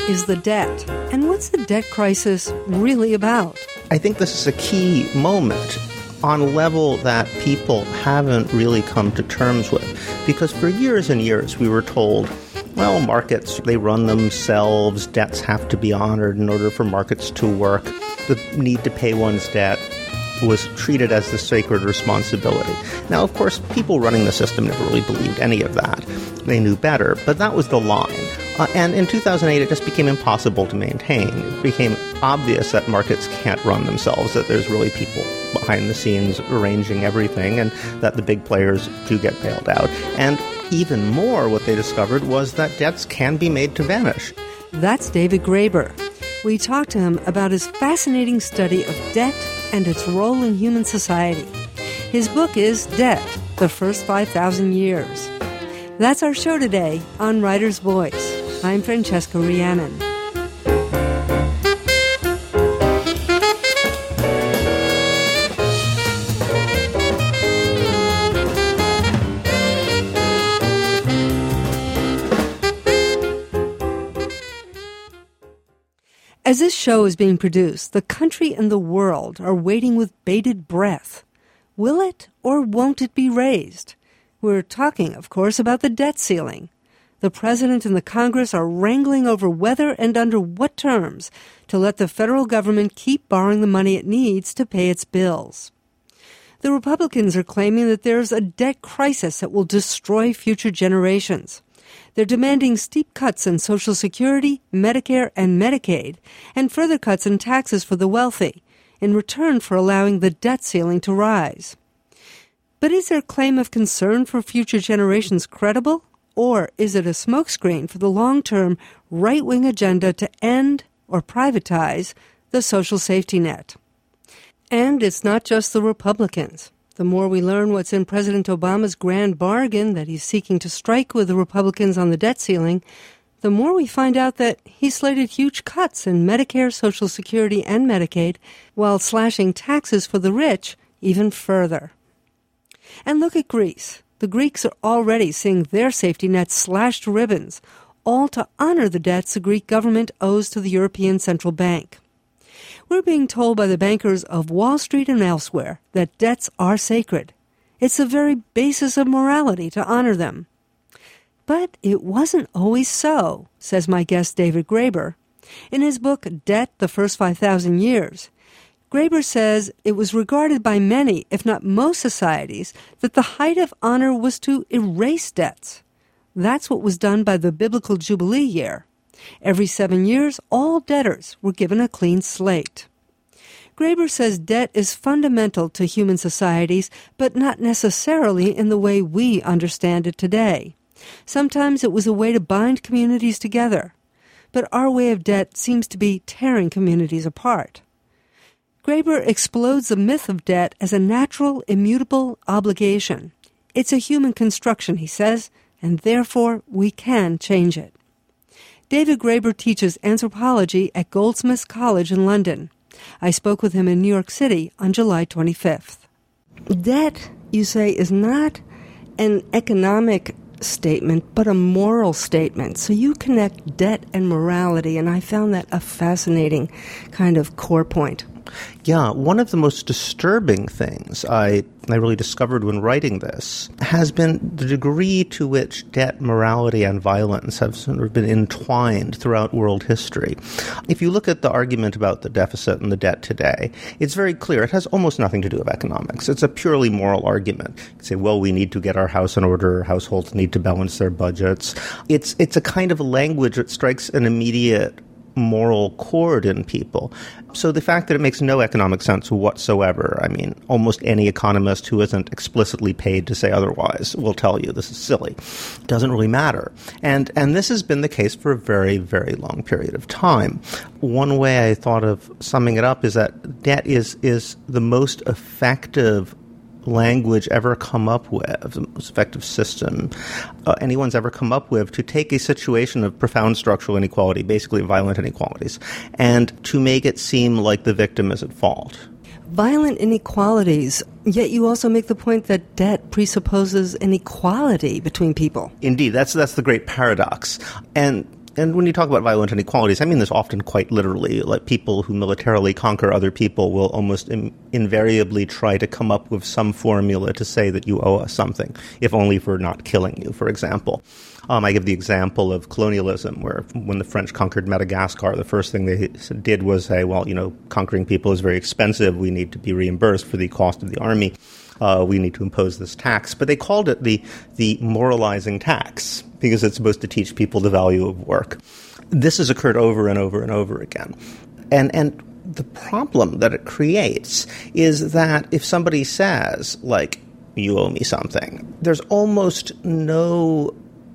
is the debt? And what's the debt crisis really about? I think this is a key moment on a level that people haven't really come to terms with. Because for years and years we were told, well, markets, they run themselves, debts have to be honored in order for markets to work. The need to pay one's debt was treated as the sacred responsibility. Now, of course, people running the system never really believed any of that. They knew better, but that was the line. And in 2008, it just became impossible to maintain. It became obvious that markets can't run themselves, that there's really people behind the scenes arranging everything, and that the big players do get bailed out. And even more, what they discovered was that debts can be made to vanish. That's David Graeber. We talked to him about his fascinating study of debt and its role in human society. His book is Debt, The First 5,000 Years. That's our show today on Writer's Voice. I'm Francesca Rhiannon. As this show is being produced, the country and the world are waiting with bated breath. Will it or won't it be raised? We're talking, of course, about the debt ceiling. The President and the Congress are wrangling over whether and under what terms to let the federal government keep borrowing the money it needs to pay its bills. The Republicans are claiming that there's a debt crisis that will destroy future generations. They're demanding steep cuts in Social Security, Medicare, and Medicaid, and further cuts in taxes for the wealthy, in return for allowing the debt ceiling to rise. But is their claim of concern for future generations credible? Or is it a smokescreen for the long-term right-wing agenda to end or privatize the social safety net? And it's not just the Republicans. The more we learn what's in President Obama's grand bargain that he's seeking to strike with the Republicans on the debt ceiling, the more we find out that he slated huge cuts in Medicare, Social Security, and Medicaid while slashing taxes for the rich even further. And look at Greece. The Greeks are already seeing their safety nets slashed to ribbons, all to honor the debts the Greek government owes to the European Central Bank. We're being told by the bankers of Wall Street and elsewhere that debts are sacred. It's the very basis of morality to honor them. But it wasn't always so, says my guest David Graeber. In his book, Debt, The First 5,000 Years, Graeber says it was regarded by many, if not most societies, that the height of honor was to erase debts. That's what was done by the biblical Jubilee year. Every 7 years, all debtors were given a clean slate. Graeber says debt is fundamental to human societies, but not necessarily in the way we understand it today. Sometimes it was a way to bind communities together, but our way of debt seems to be tearing communities apart. Graeber explodes the myth of debt as a natural, immutable obligation. It's a human construction, he says, and therefore we can change it. David Graeber teaches anthropology at Goldsmiths College in London. I spoke with him in New York City on July 25th. Debt, you say, is not an economic statement, but a moral statement. So you connect debt and morality, and I found that a fascinating kind of core point. Yeah, one of the most disturbing things I really discovered when writing this has been the degree to which debt, morality, and violence have sort of been entwined throughout world history. If you look at the argument about the deficit and the debt today, it's very clear it has almost nothing to do with economics. It's a purely moral argument. You say, well, we need to get our house in order, households need to balance their budgets. It's a kind of language that strikes an immediate moral chord in people. So the fact that it makes no economic sense whatsoever, I mean, almost any economist who isn't explicitly paid to say otherwise will tell you this is silly. It doesn't really matter. And this has been the case for a very, very long period of time. One way I thought of summing it up is that debt is the most effective language ever come up with, the most effective system anyone's ever come up with to take a situation of profound structural inequality, basically violent inequalities, and to make it seem like the victim is at fault. Violent inequalities, yet you also make the point that debt presupposes inequality between people. Indeed, that's the great paradox. And And when you talk about violent inequalities, I mean this often quite literally. Like people who militarily conquer other people will almost invariably try to come up with some formula to say that you owe us something, if only for not killing you, for example. I give the example of colonialism, where when the French conquered Madagascar, the first thing they did was say, well, conquering people is very expensive. We need to be reimbursed for the cost of the army. We need to impose this tax. But they called it the moralizing tax because it's supposed to teach people the value of work. This has occurred over and over and over again. And the problem that it creates is that if somebody says, like, you owe me something, there's almost no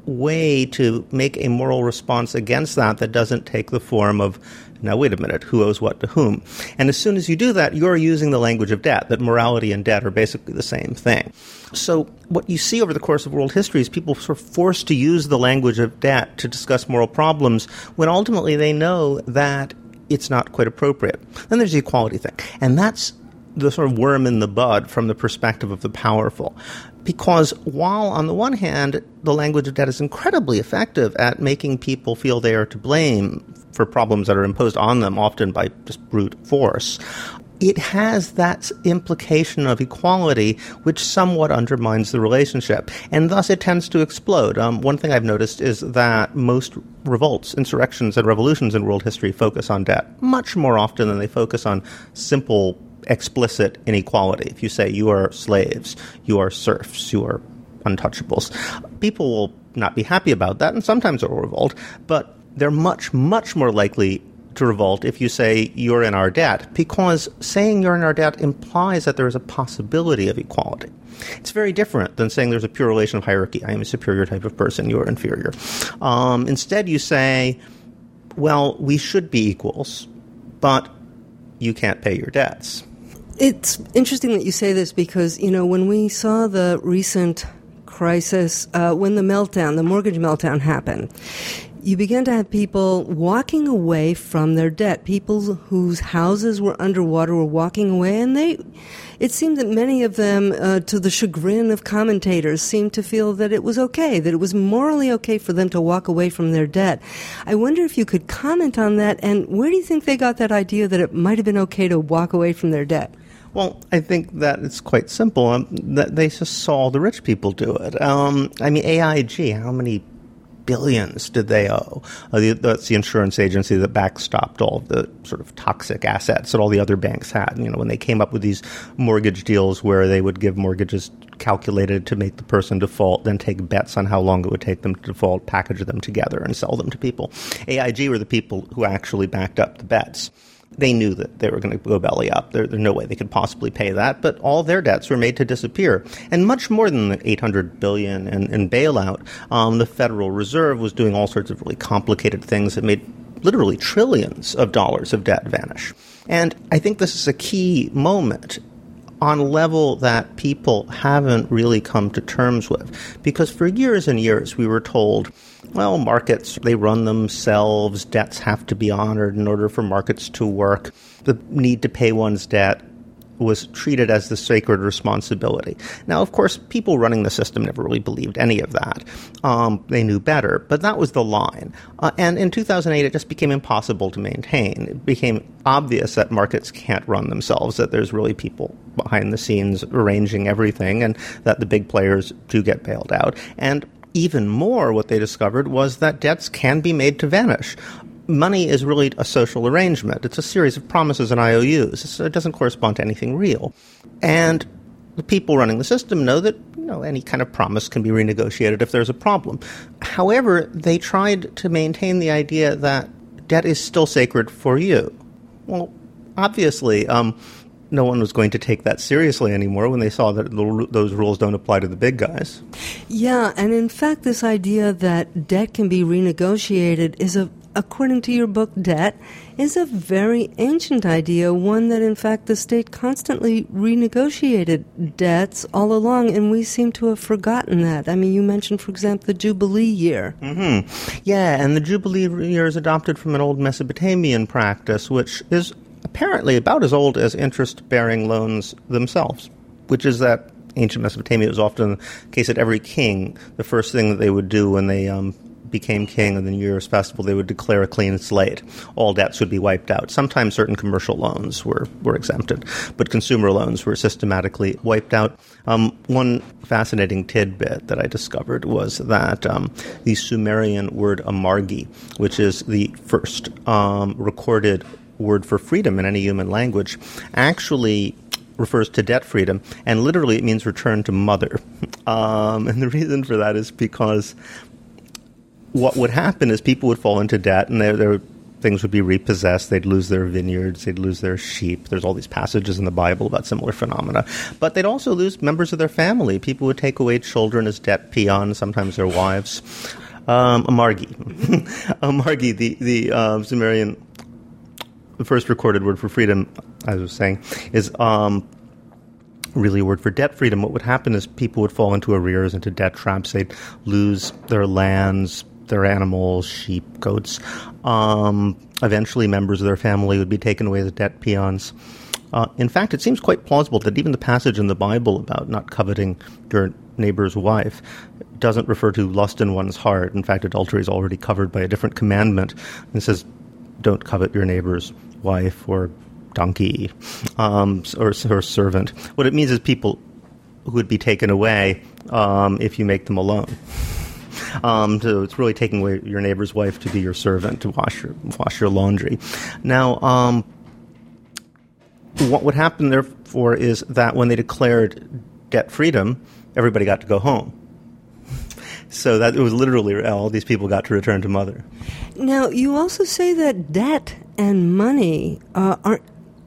way to make a moral response against that doesn't take the form of, now wait a minute, who owes what to whom? And as soon as you do that, you're using the language of debt, that morality and debt are basically the same thing. So what you see over the course of world history is people sort of forced to use the language of debt to discuss moral problems when ultimately they know that it's not quite appropriate. Then there's the equality thing. And that's the sort of worm in the bud from the perspective of the powerful. Because while, on the one hand, the language of debt is incredibly effective at making people feel they are to blame for problems that are imposed on them, often by just brute force, it has that implication of equality which somewhat undermines the relationship, and thus it tends to explode. One thing I've noticed is that most revolts, insurrections, and revolutions in world history focus on debt much more often than they focus on simple explicit inequality. If you say you are slaves, you are serfs, you are untouchables, people will not be happy about that, and sometimes it will revolt, but they're much, much more likely to revolt if you say you're in our debt, because saying you're in our debt implies that there is a possibility of equality. It's very different than saying there's a pure relation of hierarchy. I am a superior type of person, you are inferior. Instead, you say, well, we should be equals, but you can't pay your debts. It's interesting that you say this because, when we saw the recent crisis, when the mortgage meltdown happened, you began to have people walking away from their debt. People whose houses were underwater were walking away, and it seemed that many of them, to the chagrin of commentators, seemed to feel that it was okay, that it was morally okay for them to walk away from their debt. I wonder if you could comment on that, and where do you think they got that idea that it might have been okay to walk away from their debt? Well, I think that it's quite simple. That they just saw the rich people do it. AIG, how many billions did they owe? That's the insurance agency that backstopped all of the sort of toxic assets that all the other banks had. When they came up with these mortgage deals where they would give mortgages calculated to make the person default, then take bets on how long it would take them to default, package them together, and sell them to people. AIG were the people who actually backed up the bets. They knew that they were going to go belly up. There's no way they could possibly pay that, but all their debts were made to disappear. And much more than the $800 billion in bailout, the Federal Reserve was doing all sorts of really complicated things that made literally trillions of dollars of debt vanish. And I think this is a key moment on a level that people haven't really come to terms with. Because for years and years we were told, well, markets, they run themselves, debts have to be honored in order for markets to work. The need to pay one's debt was treated as the sacred responsibility. Now, of course, people running the system never really believed any of that. They knew better, but that was the line. And in 2008, it just became impossible to maintain. It became obvious that markets can't run themselves, that there's really people behind the scenes arranging everything, and that the big players do get bailed out. And even more, what they discovered was that debts can be made to vanish. Money is really a social arrangement. It's a series of promises and IOUs. It doesn't correspond to anything real. And the people running the system know that any kind of promise can be renegotiated if there's a problem. However, they tried to maintain the idea that debt is still sacred for you. Well, obviously, no one was going to take that seriously anymore when they saw that those rules don't apply to the big guys. Yeah, and in fact, this idea that debt can be renegotiated is according to your book, Debt, is a very ancient idea, one that, in fact, the state constantly renegotiated debts all along, and we seem to have forgotten that. I mean, you mentioned, for example, the Jubilee year. Mm-hmm. Yeah, and the Jubilee year is adopted from an old Mesopotamian practice, which is apparently about as old as interest-bearing loans themselves, which is that ancient Mesopotamia was often the case that every king, the first thing that they would do when they became king on the New Year's festival, they would declare a clean slate. All debts would be wiped out. Sometimes certain commercial loans were exempted, but consumer loans were systematically wiped out. One fascinating tidbit that I discovered was that the Sumerian word amargi, which is the first recorded word for freedom in any human language, actually refers to debt freedom, and literally it means return to mother. And the reason for that is because what would happen is people would fall into debt, and their things would be repossessed. They'd lose their vineyards. They'd lose their sheep. There's all these passages in the Bible about similar phenomena. But they'd also lose members of their family. People would take away children as debt peons, sometimes their wives. Amargi. Amargi, the Sumerian, the first recorded word for freedom, as I was saying, is really a word for debt freedom. What would happen is people would fall into arrears, into debt traps. They'd lose their lands, their animals, sheep, goats. Eventually, members of their family would be taken away as debt peons. In fact, it seems quite plausible that even the passage in the Bible about not coveting your neighbor's wife doesn't refer to lust in one's heart. In fact, adultery is already covered by a different commandment. It says, don't covet your neighbor's wife or donkey or servant. What it means is people who would be taken away if you make them alone. So it's really taking away your neighbor's wife to be your servant, to wash your laundry. Now, what would happen, therefore, is that when they declared debt freedom, everybody got to go home. So that it was literally all these people got to return to mother. Now, you also say that debt and money are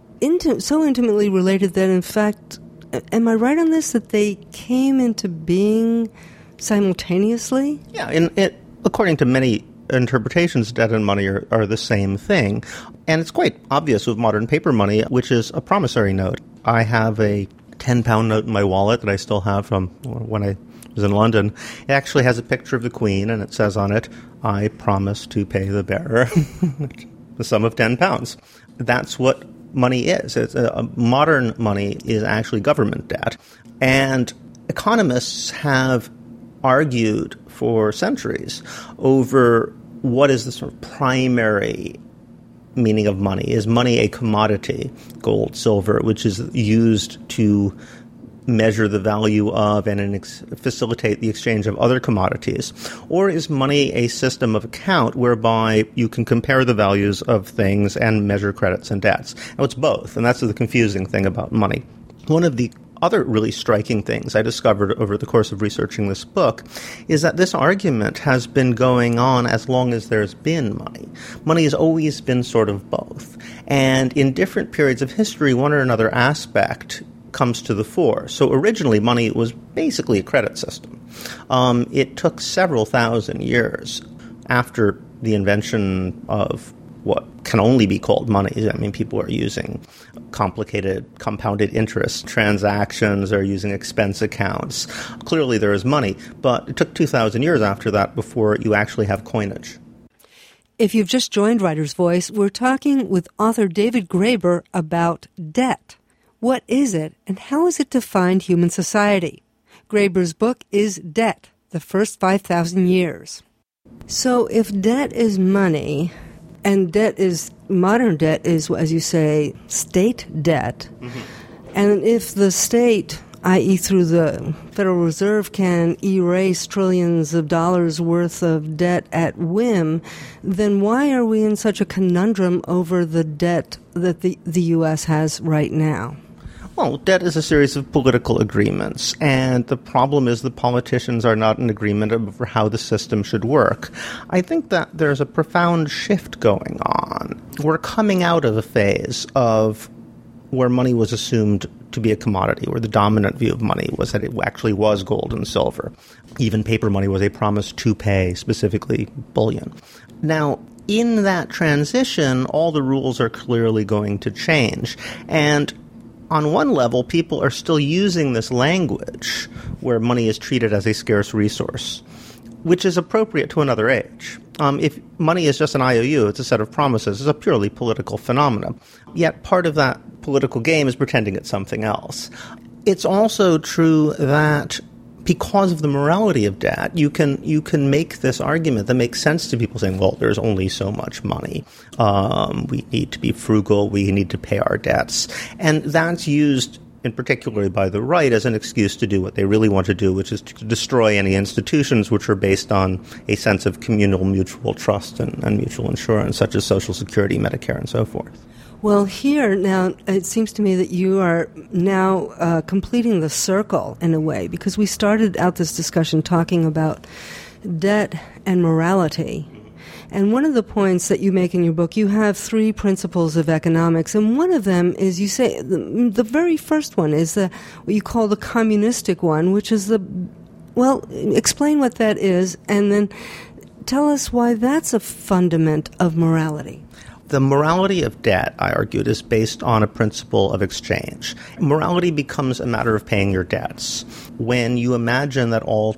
so intimately related that, in fact, am I right on this, that they came into being simultaneously? Yeah, according to many interpretations, debt and money are the same thing. And it's quite obvious with modern paper money, which is a promissory note. I have a 10-pound note in my wallet that I still have from when I was in London. It actually has a picture of the Queen, and it says on it, I promise to pay the bearer the sum of 10 pounds. That's what money is. Modern money is actually government debt. And economists have argued for centuries over what is the sort of primary meaning of money. Is money a commodity, gold, silver, which is used to measure the value of and facilitate the exchange of other commodities? Or is money a system of account whereby you can compare the values of things and measure credits and debts? Now, it's both, and that's the confusing thing about money. One of the other really striking things I discovered over the course of researching this book is that this argument has been going on as long as there's been money. Money has always been sort of both. And in different periods of history, one or another aspect comes to the fore. So originally, money was basically a credit system. It took several thousand years after the invention of what can only be called money. I mean, people are using complicated compounded interest transactions, they're using expense accounts. Clearly there is money, but it took 2,000 years after that before you actually have coinage. If you've just joined Writer's Voice, we're talking with author David Graeber about debt. What is it, and how has it defined human society? Graeber's book is Debt, the First 5,000 Years. So if debt is money, and modern debt is, as you say, state debt, and if the state, i.e. through the Federal Reserve, can erase trillions of dollars worth of debt at whim, then why are we in such a conundrum over the debt that the U.S. has right now? Well, debt is a series of political agreements, and the problem is the politicians are not in agreement over how the system should work. I think that there's a profound shift going on. We're coming out of a phase of where money was assumed to be a commodity, where the dominant view of money was that it actually was gold and silver. Even paper money was a promise to pay, specifically bullion. Now, in that transition, all the rules are clearly going to change, and on one level, people are still using this language where money is treated as a scarce resource, which is appropriate to another age. If money is just an IOU, it's a set of promises, it's a purely political phenomenon. Yet part of that political game is pretending it's something else. It's also true that because of the morality of debt, you can make this argument that makes sense to people saying, well, there's only so much money. We need to be frugal. We need to pay our debts. And that's used in particular by the right as an excuse to do what they really want to do, which is to destroy any institutions which are based on a sense of communal mutual trust and mutual insurance, such as Social Security, Medicare, and so forth. Well, here now, it seems to me that you are now completing the circle in a way, because we started out this discussion talking about debt and morality. And one of the points that you make in your book, you have 3 principles of economics, and one of them is, you say, the very first one is what you call the communistic one, which is explain what that is, and then tell us why that's a fundament of morality. The morality of debt, I argued, is based on a principle of exchange. Morality becomes a matter of paying your debts when you imagine that all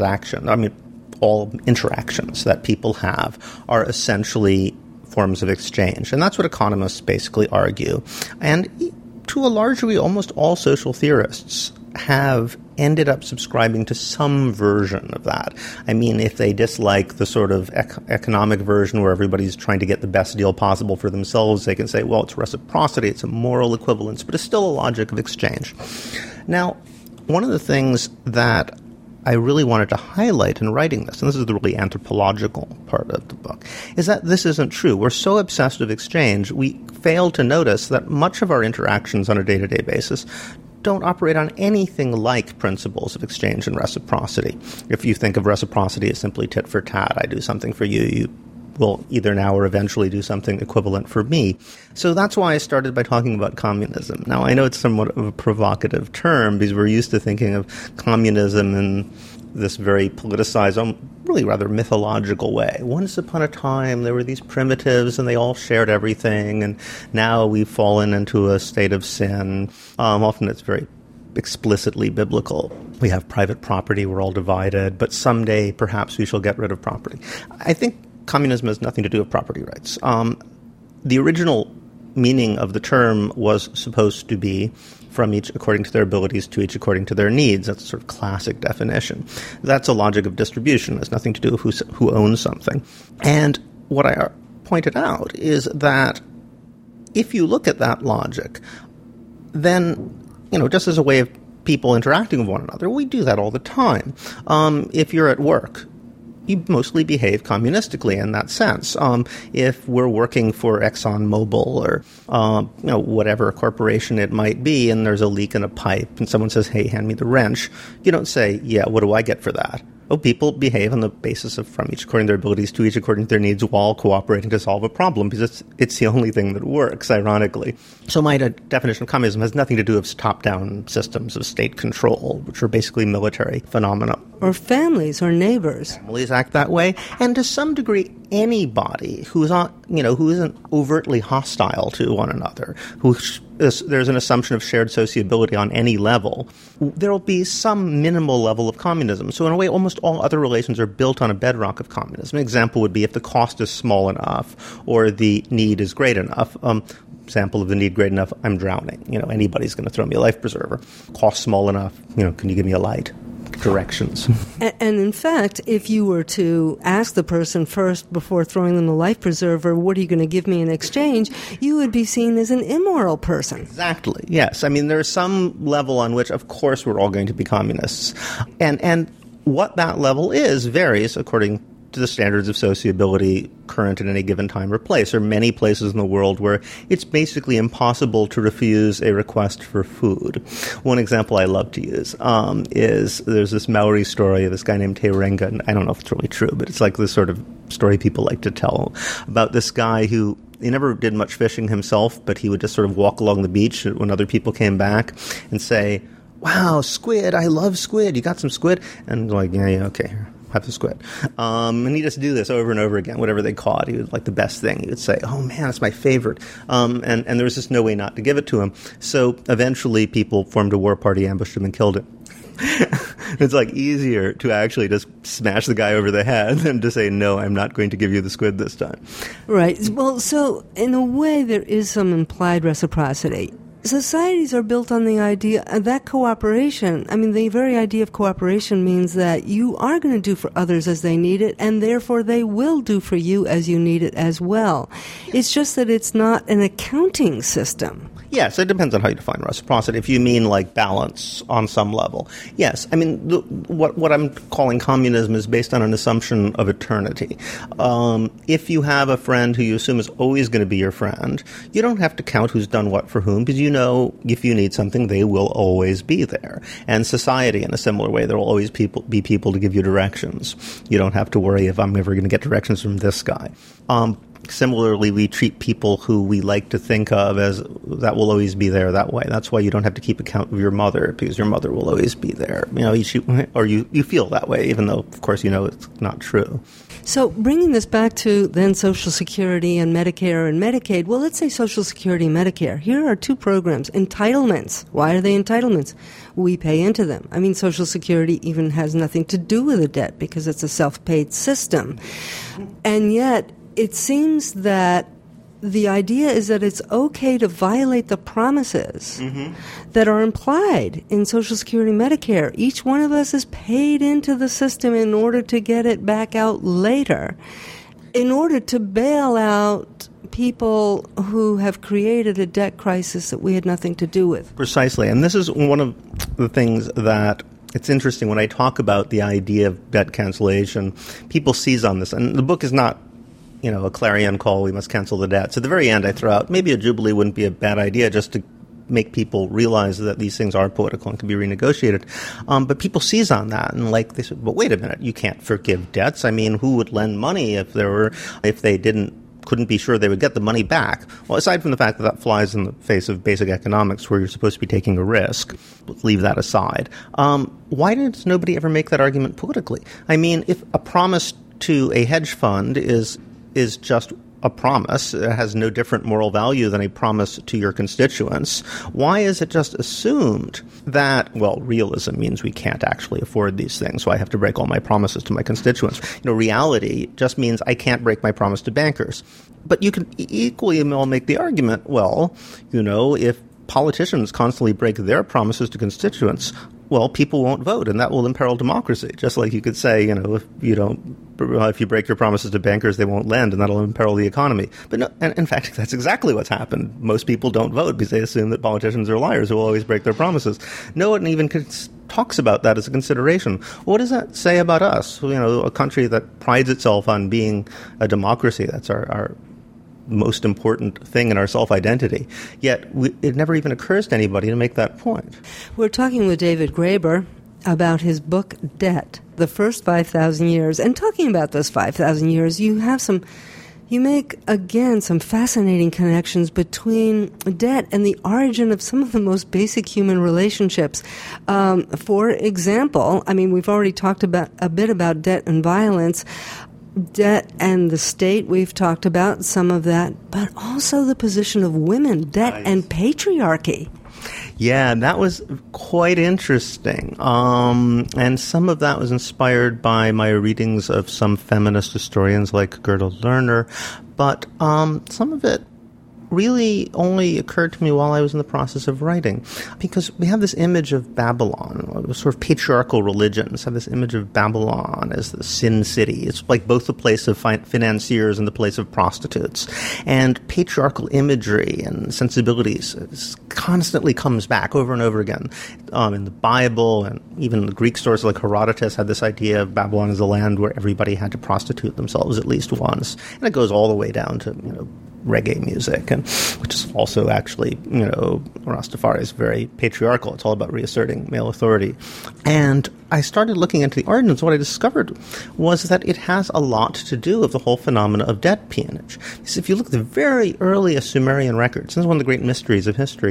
interactions that people have are essentially forms of exchange. And that's what economists basically argue. And to a large degree, almost all social theorists have ended up subscribing to some version of that. I mean, if they dislike the sort of economic version where everybody's trying to get the best deal possible for themselves, they can say, well, it's reciprocity, it's a moral equivalence, but it's still a logic of exchange. Now, one of the things that I really wanted to highlight in writing this, and this is the really anthropological part of the book, is that this isn't true. We're so obsessed with exchange, we fail to notice that much of our interactions on a day-to-day basis don't operate on anything like principles of exchange and reciprocity. If you think of reciprocity as simply tit for tat, I do something for you, you will either now or eventually do something equivalent for me. So that's why I started by talking about communism. Now, I know it's somewhat of a provocative term because we're used to thinking of communism in this very politicized, really rather mythological way. Once upon a time, there were these primitives and they all shared everything, and now we've fallen into a state of sin. Often it's very explicitly biblical. We have private property, we're all divided, but someday perhaps we shall get rid of property. I think communism has nothing to do with property rights. The original meaning of the term was supposed to be from each according to their abilities, to each according to their needs. That's a sort of classic definition. That's a logic of distribution. It has nothing to do with who owns something. And what I pointed out is that if you look at that logic, then, just as a way of people interacting with one another, we do that all the time. If you're at work, you mostly behave communistically in that sense. If we're working for ExxonMobil or whatever corporation it might be, and there's a leak in a pipe, and someone says, "Hey, hand me the wrench," you don't say, "Yeah, what do I get for that?" Oh, people behave on the basis of from each according to their abilities, to each according to their needs, while cooperating to solve a problem, because it's the only thing that works, ironically. So my definition of communism has nothing to do with top-down systems of state control, which are basically military phenomena. Or families or neighbors. Families act that way, and to some degree, anybody who's not, who isn't overtly hostile to one another, there's an assumption of shared sociability on any level, there will be some minimal level of communism. So in a way, almost all other relations are built on a bedrock of communism. An example would be if the cost is small enough or the need is great enough. Example of the need great enough, I'm drowning. Anybody's going to throw me a life preserver. Cost small enough, can you give me a light? Directions. And in fact, if you were to ask the person first before throwing them a life preserver, what are you going to give me in exchange, you would be seen as an immoral person. Exactly, yes. I mean, there's some level on which, of course, we're all going to be communists. And what that level is varies according to the standards of sociability current at any given time or place. There are many places in the world where it's basically impossible to refuse a request for food. One example I love to use is there's this Maori story of this guy named Te Renga, and I don't know if it's really true, but it's like this sort of story people like to tell about this guy who he never did much fishing himself, but he would just sort of walk along the beach when other people came back and say, "Wow, squid, I love squid. You got some squid?" And like, yeah, okay, here. Have the squid. And he'd just do this over and over again. Whatever they caught, he would like the best thing. He would say, "Oh man, that's my favorite." And there was just no way not to give it to him. So eventually people formed a war party, ambushed him, and killed him. It's like easier to actually just smash the guy over the head than to say, "No, I'm not going to give you the squid this time." Right. Well, so in a way there is some implied reciprocity. societies are built on the idea that cooperation, the very idea of cooperation means that you are going to do for others as they need it, and therefore they will do for you as you need it as well. It's just that it's not an accounting system. Yes, it depends on how you define reciprocity. If you mean like balance on some level. Yes, what I'm calling communism is based on an assumption of eternity. If you have a friend who you assume is always going to be your friend, you don't have to count who's done what for whom, because you know if you need something, they will always be there. And society, in a similar way, there will always be people to give you directions. You don't have to worry if I'm never going to get directions from this guy. Similarly, we treat people who we like to think of as that will always be there that way. That's why you don't have to keep account of your mother, because your mother will always be there. You feel that way, even though, of course, it's not true. So bringing this back to then Social Security and Medicare and Medicaid, well, let's say Social Security and Medicare. Here are two programs. Entitlements. Why are they entitlements? We pay into them. Social Security even has nothing to do with a debt because it's a self-paid system. And yet, it seems that the idea is that it's okay to violate the promises that are implied in Social Security and Medicare. Each one of us is paid into the system in order to get it back out later, in order to bail out people who have created a debt crisis that we had nothing to do with. Precisely. And this is one of the things that it's interesting when I talk about the idea of debt cancellation. People seize on this. And the book is not a clarion call, we must cancel the debts. At the very end, I throw out, maybe a jubilee wouldn't be a bad idea just to make people realize that these things are political and can be renegotiated. But people seize on that and they said, but wait a minute, you can't forgive debts. Who would lend money if they couldn't be sure they would get the money back? Well, aside from the fact that flies in the face of basic economics where you're supposed to be taking a risk, leave that aside. Why does nobody ever make that argument politically? If a promise to a hedge fund is just a promise. It has no different moral value than a promise to your constituents. Why is it just assumed that, realism means we can't actually afford these things, so I have to break all my promises to my constituents? Reality just means I can't break my promise to bankers. But you can equally well make the argument, if politicians constantly break their promises to constituents, people won't vote, and that will imperil democracy. Just like you could say, if you break your promises to bankers, they won't lend, and that'll imperil the economy. But no, and in fact, that's exactly what's happened. Most people don't vote because they assume that politicians are liars who will always break their promises. No one even talks about that as a consideration. What does that say about us? A country that prides itself on being a democracy. That's our most important thing in our self-identity. Yet it never even occurs to anybody to make that point. We're talking with David Graeber about his book, Debt, The First 5,000 Years. And talking about those 5,000 years, you make, again, some fascinating connections between debt and the origin of some of the most basic human relationships. For example, we've already talked a bit about debt and violence. Debt and the state, we've talked about some of that, but also the position of women, debt and patriarchy. Yeah, that was quite interesting. And some of that was inspired by my readings of some feminist historians like Gerda Lerner, but some of it really only occurred to me while I was in the process of writing, because we have this image of Babylon, sort of patriarchal religions have this image of Babylon as the sin city. It's like both the place of financiers and the place of prostitutes. And patriarchal imagery and sensibilities constantly comes back over and over again. In the Bible, and even the Greek sources like Herodotus had this idea of Babylon as a land where everybody had to prostitute themselves at least once. And it goes all the way down to, reggae music, and which is also actually, Rastafari is very patriarchal. It's all about reasserting male authority. And I started looking into the origins. What I discovered was that it has a lot to do with the whole phenomena of debt peonage. Because if you look at the very earliest Sumerian records, this is one of the great mysteries of history,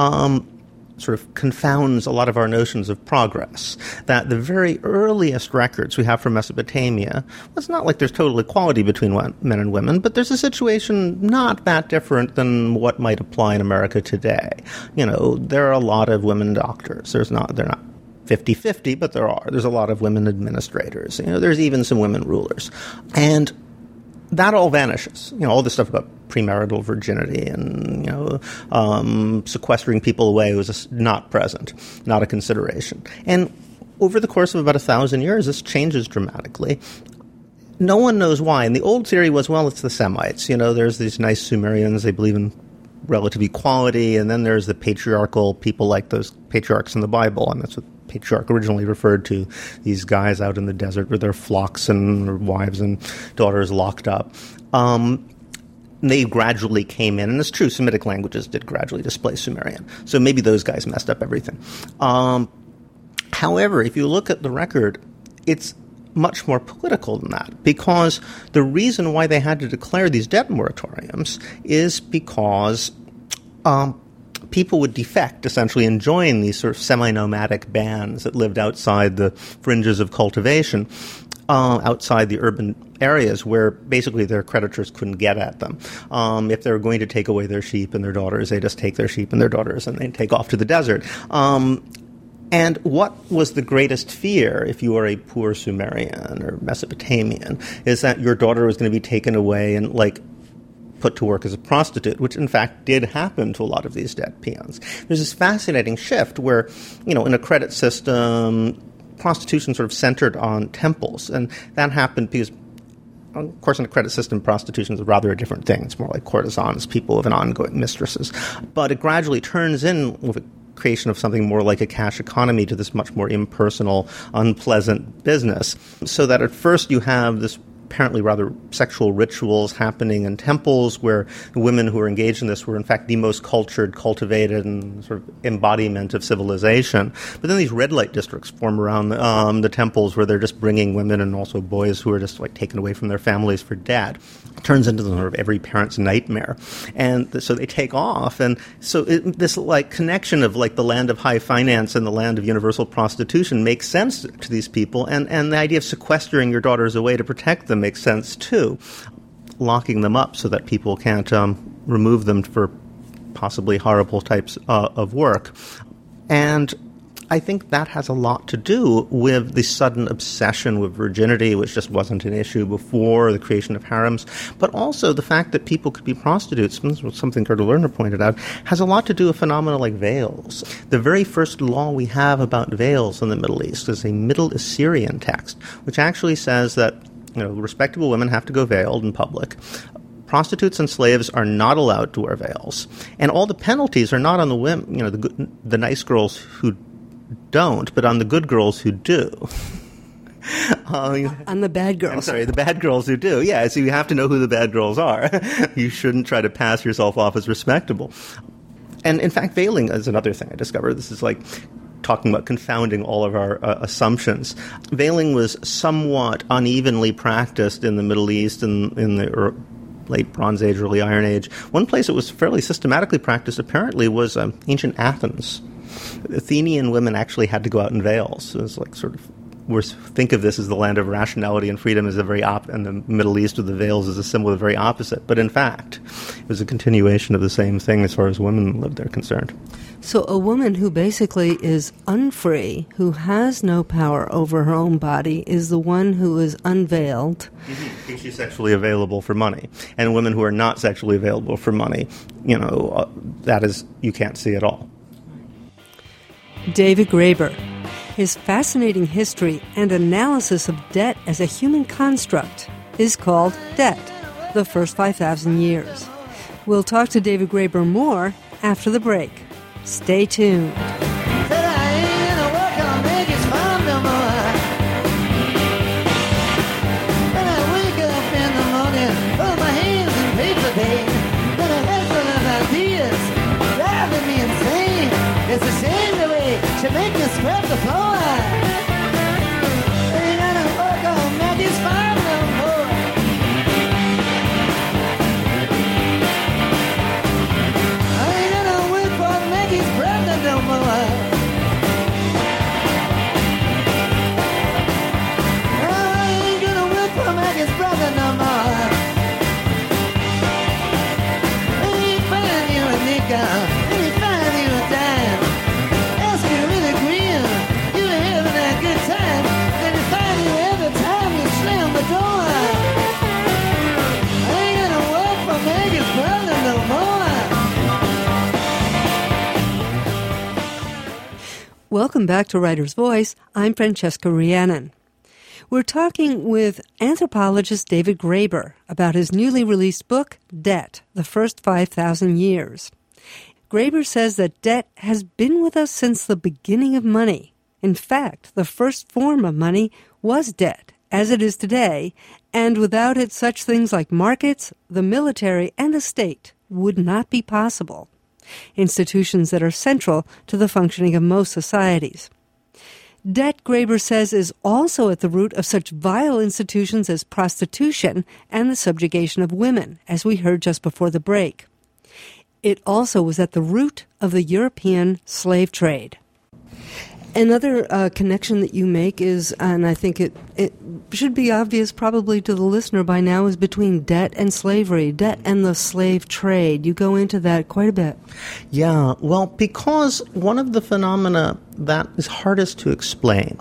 sort of confounds a lot of our notions of progress. That the very earliest records we have from Mesopotamia, it's not like there's total equality between men and women, but there's a situation not that different than what might apply in America today. There are a lot of women doctors. They're not 50-50, but there's a lot of women administrators. There's even some women rulers. And that all vanishes. All this stuff about premarital virginity and, sequestering people away was just not present, not a consideration. And over the course of about 1,000 years, this changes dramatically. No one knows why. And the old theory was, well, it's the Semites. There's these nice Sumerians. They believe in relative equality. And then there's the patriarchal people like those patriarchs in the Bible. And that's what patriarch originally referred to, these guys out in the desert with their flocks and their wives and daughters locked up. They gradually came in. And it's true, Semitic languages did gradually displace Sumerian. So maybe those guys messed up everything. However, if you look at the record, it's much more political than that, because the reason why they had to declare these debt moratoriums is because people would defect, essentially, and join these sort of semi-nomadic bands that lived outside the fringes of cultivation, outside the urban areas where basically their creditors couldn't get at them. If they were going to take away their sheep and their daughters, they just take their sheep and their daughters and they take off to the desert. And what was the greatest fear, if you were a poor Sumerian or Mesopotamian, is that your daughter was going to be taken away and, put to work as a prostitute, which in fact did happen to a lot of these debt peons. There's this fascinating shift where, in a credit system, prostitution sort of centered on temples. And that happened because, of course, in a credit system, prostitution is rather a different thing. It's more like courtesans, people with an ongoing mistresses. But it gradually turns in with a creation of something more like a cash economy to this much more impersonal, unpleasant business. So that at first you have this apparently rather sexual rituals happening in temples where the women who were engaged in this were in fact the most cultured, cultivated, and sort of embodiment of civilization. But then these red light districts form around the temples where they're just bringing women and also boys who are just taken away from their families for debt. It turns into sort of every parent's nightmare. And so they take off. And so this connection of the land of high finance and the land of universal prostitution makes sense to these people. And the idea of sequestering your daughters away to protect them makes sense too. Locking them up so that people can't remove them for possibly horrible types of work. And I think that has a lot to do with the sudden obsession with virginity, which just wasn't an issue before the creation of harems, but also the fact that people could be prostitutes, something Gerda Lerner pointed out, has a lot to do with phenomena like veils. The very first law we have about veils in the Middle East is a Middle Assyrian text, which actually says that respectable women have to go veiled in public. Prostitutes and slaves are not allowed to wear veils. And all the penalties are not on the women, the nice girls who don't, but on the good girls who do. On the bad girls. I'm sorry, the bad girls who do. Yeah, so you have to know who the bad girls are. You shouldn't try to pass yourself off as respectable. And in fact, veiling is another thing I discovered. This is talking about confounding all of our assumptions. Veiling was somewhat unevenly practiced in the Middle East in the late Bronze Age, early Iron Age. One place it was fairly systematically practiced, apparently, was ancient Athens. Athenian women actually had to go out in veils. It was think of this as the land of rationality and freedom as and the Middle East with the veils as a symbol of the very opposite. But in fact, it was a continuation of the same thing as far as women lived there concerned. So a woman who basically is unfree, who has no power over her own body, is the one who is unveiled. Mm-hmm. She's sexually available for money. And women who are not sexually available for money, that is, you can't see at all. David Graeber. His fascinating history and analysis of debt as a human construct is called Debt, the First 5,000 Years. We'll talk to David Graeber more after the break. Stay tuned. It's a shame the way to make you scrub the floor. Ain't gonna work on Maggie's farm no more. I ain't gonna work for Maggie's brother no more. I ain't gonna work for Maggie's brother no more. Ain't find you a nickel. Welcome back to Writer's Voice. I'm Francesca Rhiannon. We're talking with anthropologist David Graeber about his newly released book, Debt, The First 5,000 Years. Graeber says that debt has been with us since the beginning of money. In fact, the first form of money was debt, as it is today, and without it, such things like markets, the military, and the state would not be possible. Institutions that are central to the functioning of most societies. Debt, Graeber says, is also at the root of such vile institutions as prostitution and the subjugation of women, as we heard just before the break. It also was at the root of the European slave trade. Another connection that you make is, and I think it should be obvious probably to the listener by now, is between debt and slavery, debt and the slave trade. You go into that quite a bit. Yeah, well, because one of the phenomena that is hardest to explain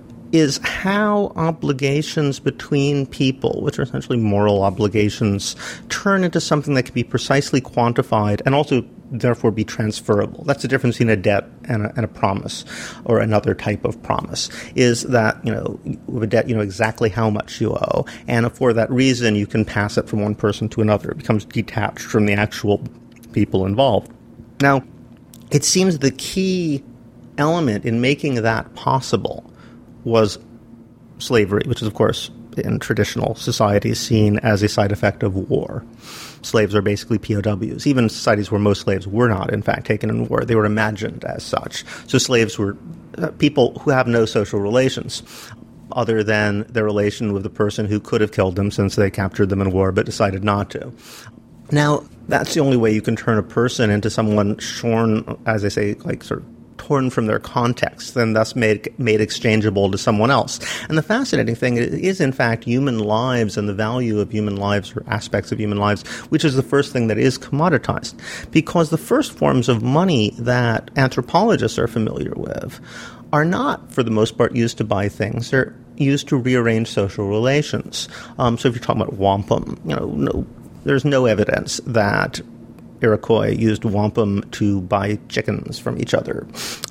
is how obligations between people, which are essentially moral obligations, turn into something that can be precisely quantified and also therefore be transferable. That's the difference between a debt and a promise, or another type of promise, is that, with a debt, you know exactly how much you owe, and for that reason you can pass it from one person to another. It becomes detached from the actual people involved. Now, it seems the key element in making that possible was slavery, which is, of course, in traditional societies seen as a side effect of war. Slaves are basically POWs. Even societies where most slaves were not, in fact, taken in war, they were imagined as such. So slaves were people who have no social relations other than their relation with the person who could have killed them since they captured them in war but decided not to. Now, that's the only way you can turn a person into someone shorn, as I say, like sort of torn from their context and thus made exchangeable to someone else. And the fascinating thing is, in fact, human lives and the value of human lives or aspects of human lives, which is the first thing that is commoditized. Because the first forms of money that anthropologists are familiar with are not, for the most part, used to buy things. They're used to rearrange social relations. So if you're talking about wampum, there's no evidence that Iroquois used wampum to buy chickens from each other.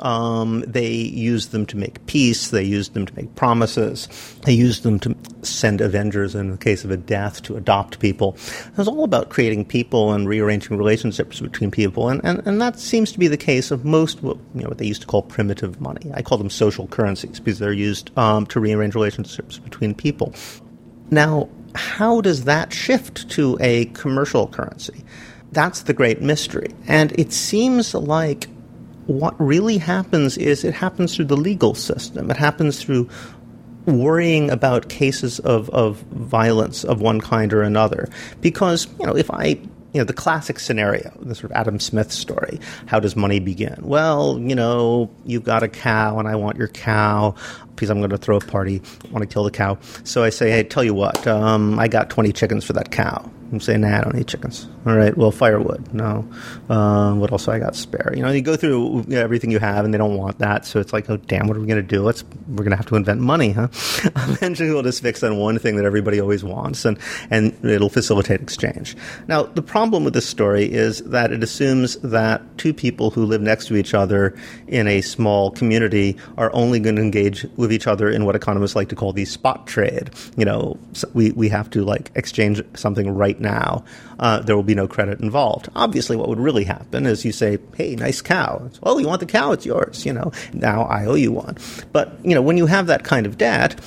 They used them to make peace. They used them to make promises. They used them to send avengers in the case of a death, to adopt people. It was all about creating people and rearranging relationships between people. And that seems to be the case of most what they used to call primitive money. I call them social currencies because they're used to rearrange relationships between people. Now, how does that shift to a commercial currency? That's the great mystery. And it seems like what really happens is it happens through the legal system. It happens through worrying about cases of violence of one kind or another. Because, if the classic scenario, the sort of Adam Smith story, how does money begin? Well, you've got a cow and I want your cow because I'm going to throw a party. I want to kill the cow. So I say, hey, tell you what, I got 20 chickens for that cow. I'm saying, nah, I don't need chickens. All right, well, firewood. No. What else do I got spare? You go through everything you have, and they don't want that. So it's like, oh, damn, what are we going to do? We're going to have to invent money, huh? Eventually, we'll just fix on one thing that everybody always wants, and it'll facilitate exchange. Now, the problem with this story is that it assumes that two people who live next to each other in a small community are only going to engage with each other in what economists like to call the spot trade. We have to, exchange something right now. There will be no credit involved. Obviously, what would really happen is you say, hey, nice cow. Oh, you want the cow? It's yours. Now I owe you one. But, when you have that kind of debt,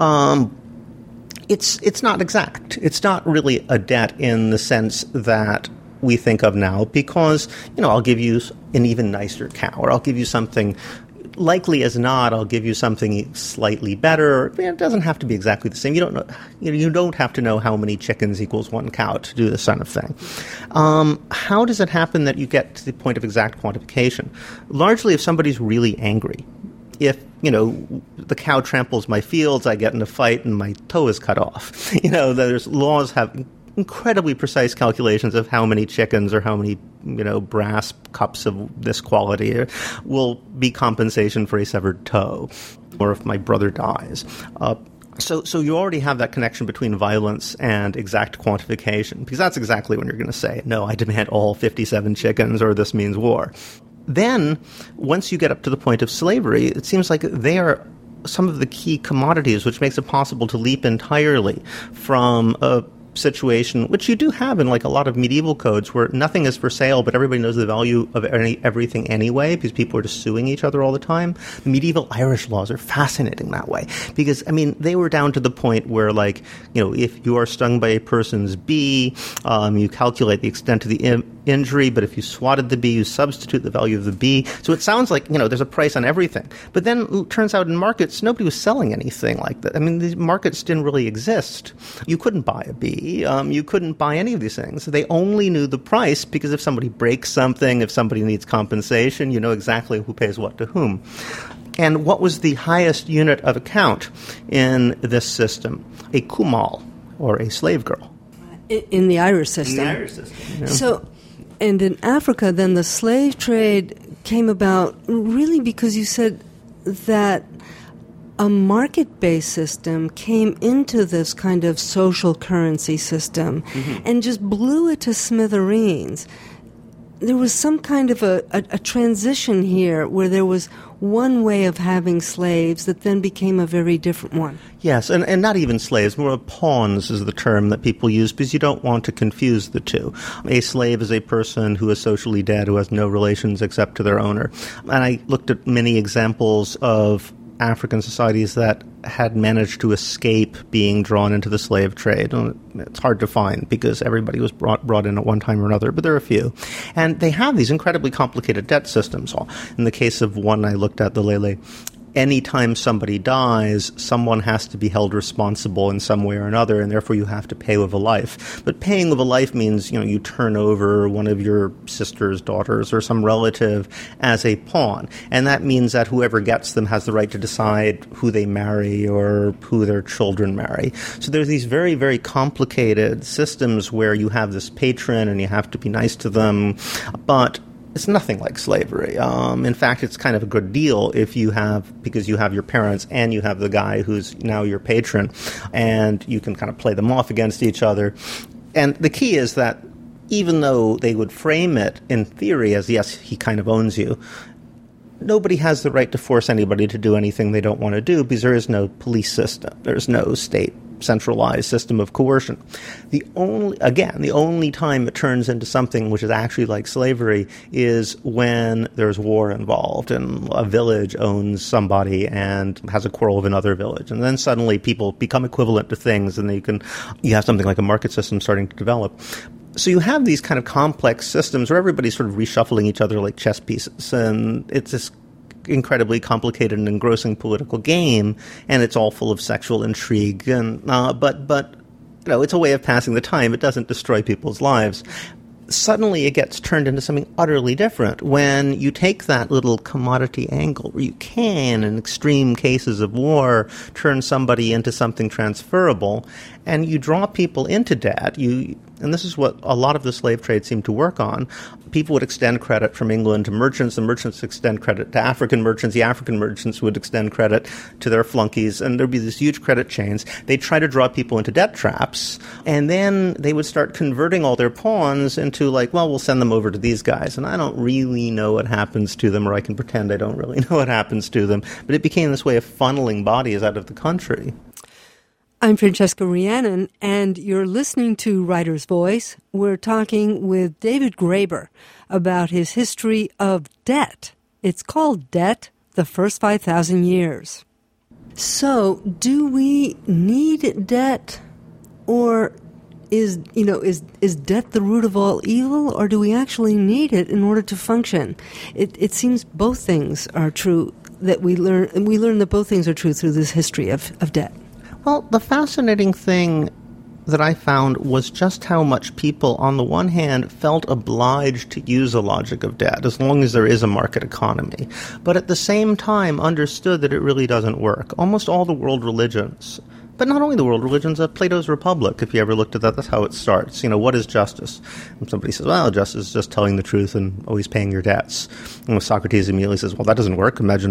it's not exact. It's not really a debt in the sense that we think of now because, I'll give you an even nicer cow, or I'll give you something. Likely as not, I'll give you something slightly better. It doesn't have to be exactly the same. You don't know. You don't have to know how many chickens equals one cow to do this kind of thing. How does it happen that you get to the point of exact quantification? Largely, if somebody's really angry. If, the cow tramples my fields, I get in a fight and my toe is cut off. There's laws have incredibly precise calculations of how many chickens or how many, brass cups of this quality will be compensation for a severed toe, or if my brother dies. So you already have that connection between violence and exact quantification, because that's exactly when you're going to say, no, I demand all 57 chickens, or this means war. then, once you get up to the point of slavery, it seems like they are some of the key commodities, which makes it possible to leap entirely from a situation, which you do have in like a lot of medieval codes where nothing is for sale, but everybody knows the value of everything anyway because people are just suing each other all the time. Medieval Irish laws are fascinating that way because, I mean, they were down to the point where, like, you know, if you are stung by a person's bee, you calculate the extent of the injury, but if you swatted the bee, you substitute the value of the bee. So it sounds like, you know, there's a price on everything. But then it turns out in markets, nobody was selling anything like that. I mean, these markets didn't really exist. You couldn't buy a bee. You couldn't buy any of these things. They only knew the price because if somebody breaks something, if somebody needs compensation, you know exactly who pays what to whom. And what was the highest unit of account in this system? A kumal, or a slave girl. In the Irish system. In the Irish system, yeah. So, and in Africa, then the slave trade came about really because you said that a market-based system came into this kind of social currency system and just blew it to smithereens. There was some kind of a transition here where there was one way of having slaves that then became a very different one. Yes, and not even slaves, more pawns is the term that people use because you don't want to confuse the two. A slave is a person who is socially dead, who has no relations except to their owner. And I looked at many examples of African societies that had managed to escape being drawn into the slave trade. It's hard to find because everybody was brought in at one time or another, but there are a few. And they have these incredibly complicated debt systems. In the case of one I looked at, the Lele, anytime somebody dies, someone has to be held responsible in some way or another, and therefore you have to pay with a life. But paying with a life means, you know, you turn over one of your sister's daughters or some relative as a pawn. And that means that whoever gets them has the right to decide who they marry or who their children marry. So there's these very, very complicated systems where you have this patron and you have to be nice to them, but it's nothing like slavery. In fact, it's kind of a good deal because you have your parents and you have the guy who's now your patron, and you can kind of play them off against each other. And the key is that even though they would frame it in theory as, yes, he kind of owns you, nobody has the right to force anybody to do anything they don't want to do because there is no police system. There's no state centralized system of coercion. The only time it turns into something which is actually like slavery is when there's war involved and a village owns somebody and has a quarrel with another village. And then suddenly people become equivalent to things and you have something like a market system starting to develop. So you have these kind of complex systems where everybody's sort of reshuffling each other like chess pieces, and it's this incredibly complicated and engrossing political game, and it's all full of sexual intrigue. And but you know, it's a way of passing the time. It doesn't destroy people's lives. Suddenly it gets turned into something utterly different when you take that little commodity angle where you can, in extreme cases of war, turn somebody into something transferable, and you draw people into debt. And this is what a lot of the slave trade seemed to work on. People would extend credit from England to merchants. The merchants extend credit to African merchants. The African merchants would extend credit to their flunkies. And there'd be these huge credit chains. They'd try to draw people into debt traps. And then they would start converting all their pawns into like, well, we'll send them over to these guys. And I don't really know what happens to them, or I can pretend I don't really know what happens to them. But it became this way of funneling bodies out of the country. I'm Francesca Rhiannon, and you're listening to Writer's Voice. We're talking with David Graeber about his history of debt. It's called Debt, the First 5,000 Years. So, do we need debt, or is debt the root of all evil, or do we actually need it in order to function? It seems both things are true, that we learn that both things are true through this history of debt. Well, the fascinating thing that I found was just how much people, on the one hand, felt obliged to use a logic of debt as long as there is a market economy, but at the same time understood that it really doesn't work. Almost all the world religions, but not only the world religions, Plato's Republic, if you ever looked at that, that's how it starts. You know, what is justice? And somebody says, well, justice is just telling the truth and always paying your debts. And Socrates immediately says, well, that doesn't work. Imagine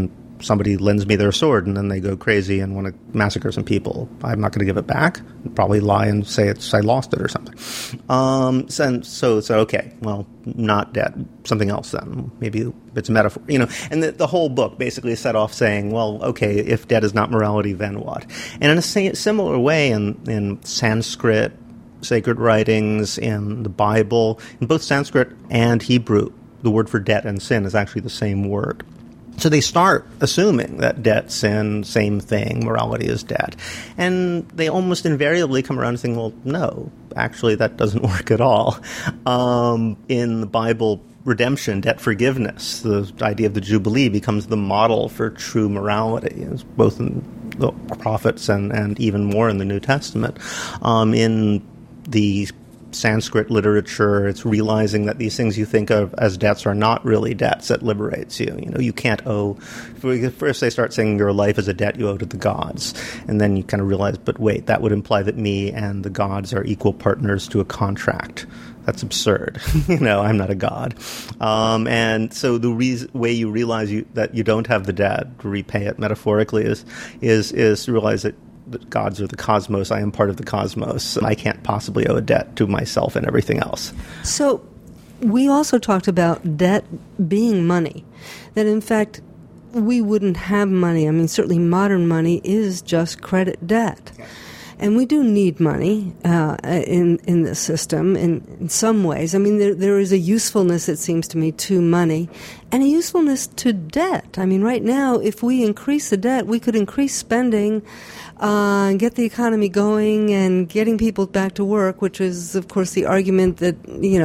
somebody lends me their sword and then they go crazy and want to massacre some people. I'm not going to give it back. I'd probably lie and say I lost it or something. So okay, well, not debt. Something else then. Maybe it's a metaphor. And the whole book basically set off saying, well, okay, if debt is not morality, then what? And in a similar way in Sanskrit, sacred writings, in the Bible, in both Sanskrit and Hebrew, the word for debt and sin is actually the same word. So they start assuming that debt, sin, same thing, morality is debt. And they almost invariably come around and saying, well, no, actually that doesn't work at all. In the Bible, redemption, debt forgiveness, the idea of the Jubilee becomes the model for true morality, both in the prophets and even more in the New Testament. In the Sanskrit literature, it's realizing that these things you think of as debts are not really debts that liberates you. You can't owe. First they start saying your life is a debt you owe to the gods. And then you kind of realize, but wait, that would imply that me and the gods are equal partners to a contract. That's absurd. I'm not a god. And so the way you realize that you don't have the debt, to repay it metaphorically, is to realize that the gods are the cosmos. I am part of the cosmos. I can't possibly owe a debt to myself and everything else. So we also talked about debt being money, that in fact we wouldn't have money. I mean, certainly modern money is just credit debt. Yes. And we do need money in the system in some ways. I mean, there is a usefulness, it seems to me, to money and a usefulness to debt. I mean, right now, if we increase the debt, we could increase spending and get the economy going and getting people back to work, which is, of course, the argument that,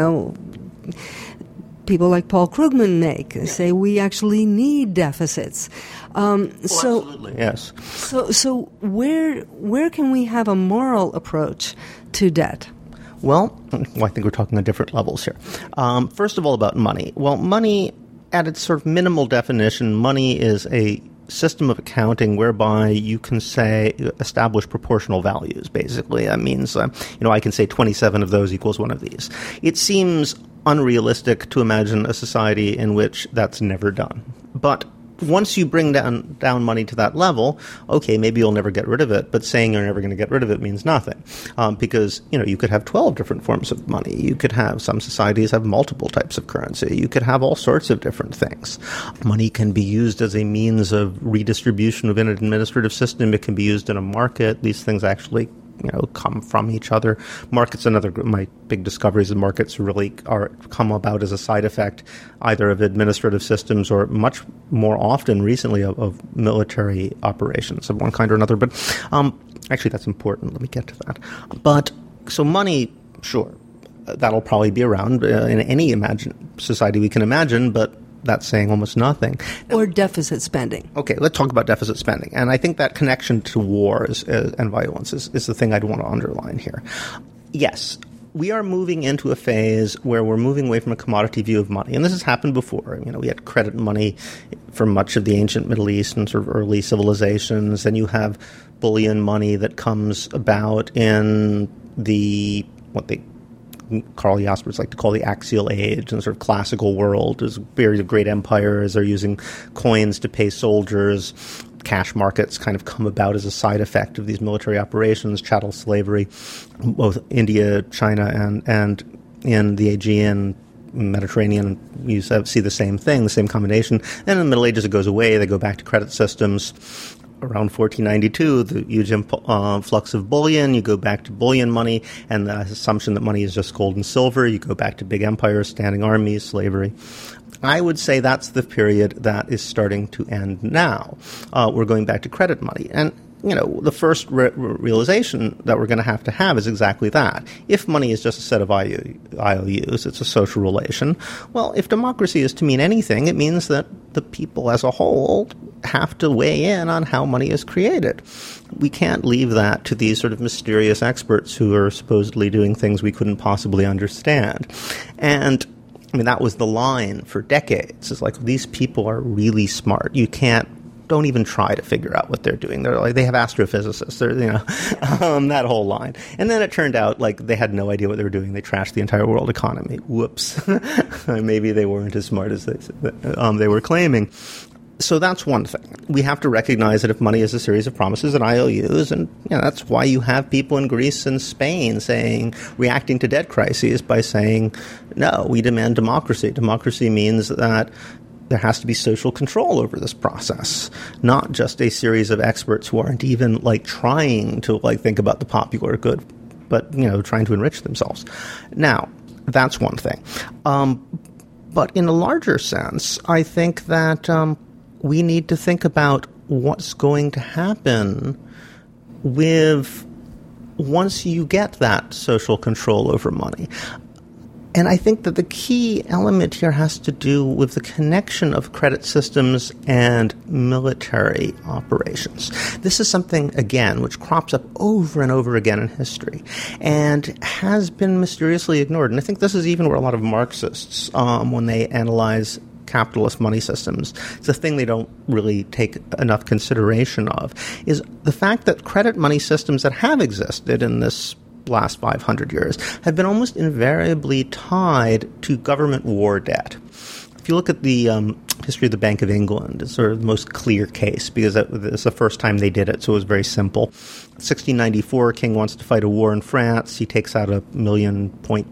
people like Paul Krugman make. They say we actually need deficits. Absolutely, yes. So where can we have a moral approach to debt? Well, I think we're talking on different levels here. First of all, about money. Well, money, at its sort of minimal definition, money is a system of accounting whereby you can establish proportional values, basically. That means, I can say 27 of those equals one of these. It seems unrealistic to imagine a society in which that's never done. But once you bring down money to that level, okay, maybe you'll never get rid of it, but saying you're never going to get rid of it means nothing. Because, you could have 12 different forms of money. You could have, some societies have multiple types of currency. You could have all sorts of different things. Money can be used as a means of redistribution within an administrative system. It can be used in a market. These things actually come from each other. Markets, my big discoveries in markets really come about as a side effect either of administrative systems or much more often recently of military operations of one kind or another. But actually that's important. Let me get to that. But so money, sure, that'll probably be around in any society we can imagine, but that's saying almost nothing. Or deficit spending. Okay, let's talk about deficit spending. And I think that connection to wars and violence is the thing I'd want to underline here. Yes, we are moving into a phase where we're moving away from a commodity view of money. And this has happened before. We had credit money for much of the ancient Middle East and sort of early civilizations. Then you have bullion money that comes about in Karl Jaspers like to call the axial age and sort of classical world. There's a period of great empires. They're using coins to pay soldiers. Cash markets kind of come about as a side effect of these military operations, chattel slavery, both India, China, and in the Aegean, Mediterranean, you see the same thing, the same combination. And in the Middle Ages, it goes away. They go back to credit systems. Around 1492, the huge influx of bullion, you go back to bullion money, and the assumption that money is just gold and silver, you go back to big empires, standing armies, slavery. I would say that's the period that is starting to end now. We're going back to credit money. And the first realization that we're going to have is exactly that. If money is just a set of IOUs, it's a social relation. Well, if democracy is to mean anything, it means that the people as a whole have to weigh in on how money is created. We can't leave that to these sort of mysterious experts who are supposedly doing things we couldn't possibly understand. And that was the line for decades. It's like, these people are really smart. Don't even try to figure out what they're doing. They have astrophysicists. That whole line. And then it turned out like they had no idea what they were doing. They trashed the entire world economy. Whoops. Maybe they weren't as smart as they were claiming. So that's one thing. We have to recognize that if money is a series of promises and IOUs, and that's why you have people in Greece and Spain reacting to debt crises by saying, no, we demand democracy. Democracy means that there has to be social control over this process, not just a series of experts who aren't even trying to think about the popular good, but trying to enrich themselves. Now, that's one thing. But in a larger sense, I think that we need to think about what's going to happen once you get that social control over money. And I think that the key element here has to do with the connection of credit systems and military operations. This is something, again, which crops up over and over again in history and has been mysteriously ignored. And I think this is even where a lot of Marxists, when they analyze capitalist money systems, it's a thing they don't really take enough consideration of, is the fact that credit money systems that have existed in this last 500 years have been almost invariably tied to government war debt. If you look at the history of the Bank of England, it's sort of the most clear case because it's the first time they did it, so it was very simple. 1694, king wants to fight a war in France. He takes out a £1.2 million